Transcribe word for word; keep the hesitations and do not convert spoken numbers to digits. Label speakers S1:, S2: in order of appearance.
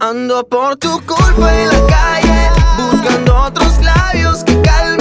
S1: Ando por tu culpa en la calle, buscando otros labios que calmen